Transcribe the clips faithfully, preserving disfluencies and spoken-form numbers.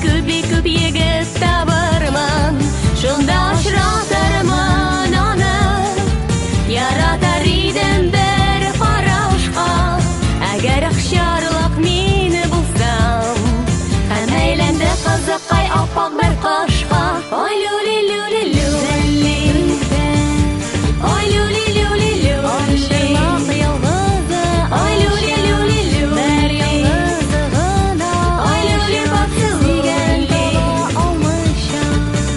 Күбі күп егет табырмын, шунда очратырмын аны. Яратар идем бер карашка, әгәр акчарлык мине булсам. Һәм әйләнде кызыккай аппак бер кашка. Ой люли люли люли, ой люли люли люли, шырлак ялгызы. Ой люли люли люли, ой люли поцелуй таба алмыйча.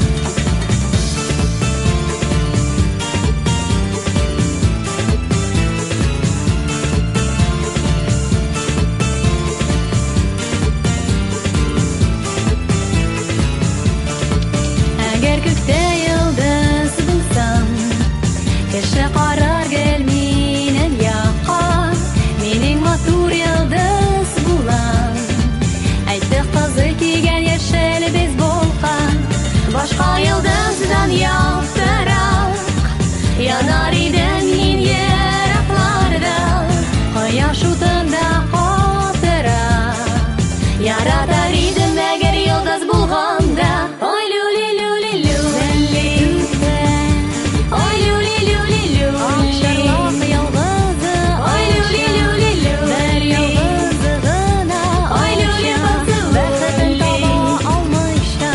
Әгәр күктә йолдыз булсам, кеше карар гел минем якка. Минем матур йолдыз булам. Әйтте кызы кигән яшел бейсболка, башка йолдыздан яктырак. Янар идем мин еракларда, кояш утында катырак. Яратар идем әгәр йолдыз булганда. Ой люли люли люли, ой люли люли люли, шырлак ялгызы. Ой люли люли люли, ялгызы гына. Ой люли поцелуй бәхетен таба алмыйча.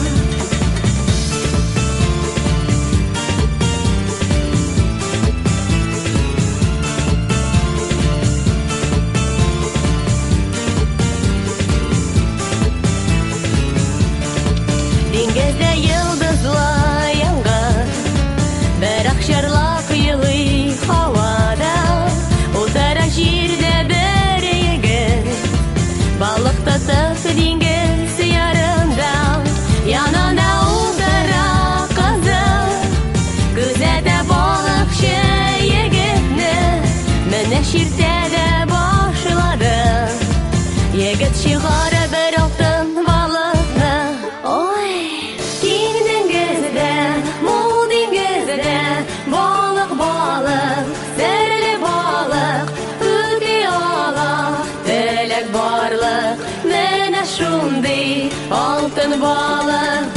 Диңгездә йолдызлар яңгыр, бер акчарлак йылый һавада. Утара җирдә бер егет, балык тотып диңгез ярында. Янында утыра кызы, күзәтә балыкчы егетне. Менә чиртә дә башлады, егет чыгара бер алтын балыкны. Ой, киң диңгездә, мул диңгездә, балык, балык, серле балык, үти ала, теләк барлык. Менә шундый алтын балык.